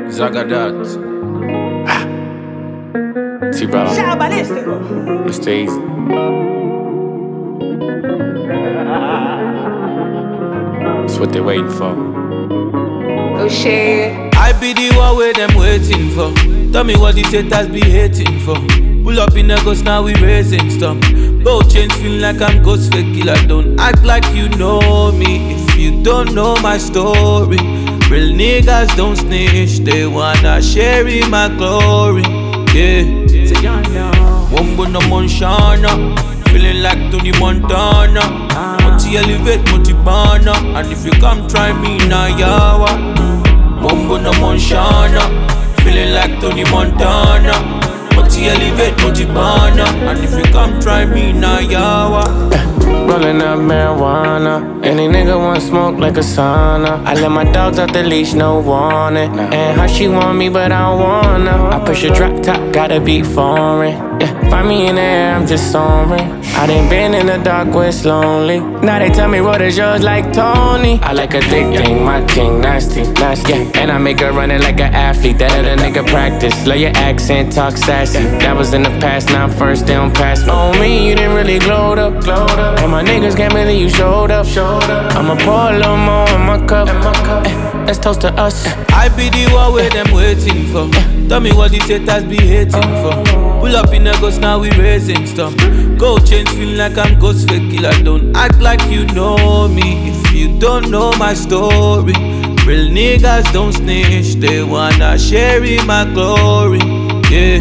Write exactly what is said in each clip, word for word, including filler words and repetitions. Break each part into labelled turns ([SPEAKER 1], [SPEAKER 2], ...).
[SPEAKER 1] Zagadat. Ah. T-Ball. It's easy. That's what they waiting for.
[SPEAKER 2] Oh shit.
[SPEAKER 3] I be the one where them waiting for. Tell me what these haters be hating for. Pull up in a ghost, now we raising stuff. Gold chains feel like I'm ghost fake killer. Don't act like you know me if you don't know my story. Real niggas don't snitch, they wanna share in my glory. Yeah, Wombo no Monshana, feeling like Tony Montana. Multi elevate, multi banner, and if you come try me now, yawa. Wombo no Monshana, feeling like Tony Montana. Multi elevate, multi banner, and if you come try me now, yawa.
[SPEAKER 4] Rolling up marijuana. Any nigga want smoke like a sauna. I let my dogs off the leash, no warning. And how she want me, but I don't wanna. I push a drop top, gotta be foreign. Yeah, find me in the air, I'm just soaring. I done been in the dark where it's lonely. Now they tell me what is yours like Tony. I like a thick thing, my king, nasty, nasty. Yeah, and I make her run it like an athlete. That other nigga practice. Love your accent, talk sassy. That was in the past, now I'm first, they don't pass me. On me, you didn't really glowed up, glowed up. And my niggas can't believe you showed up, showed up. I'ma pour a little more in my cup, in my cup. Eh, let's toast to us.
[SPEAKER 3] I be the one where them waiting for. Tell me what these haters be hating for. Pull up in a ghost, now we raising stuff. Gold chains feel like I'm ghost fake killer. Don't act like you know me if you don't know my story. Real niggas don't snitch, they wanna share in my glory. Yeah,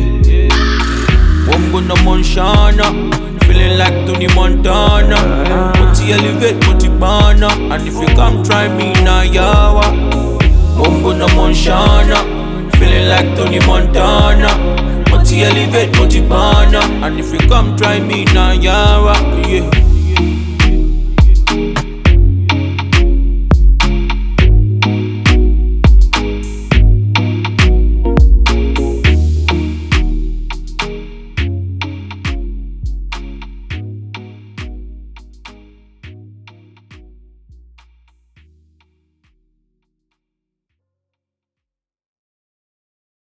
[SPEAKER 3] Wombo no Monshana, feeling like Tony Montana. Multi elevate, multi banner, and if you come try me now, yawa. Wombo no Monshana, feeling like Tony Montana. Multi elevate, multi banner, and if you come try me now, yawa. Yeah.